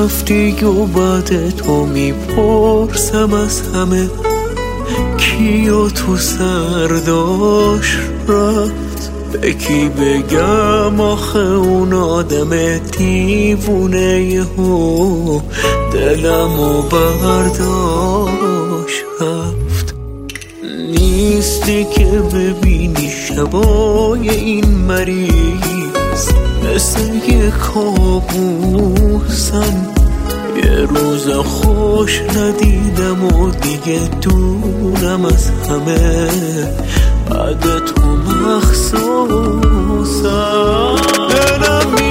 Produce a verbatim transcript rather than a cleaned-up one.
رفتی و بعد تو میپرسم از همه کیو تو سرداش رفت. به کی بگم آخه اون آدم دیوونه یهو دلمو برداشت رفت. نیستی که ببینی شبای این مریض مثل یه کابوسن. یه روز خوش ندیدم و دیگه دورم از همه بعد تو مخصوصم. دلم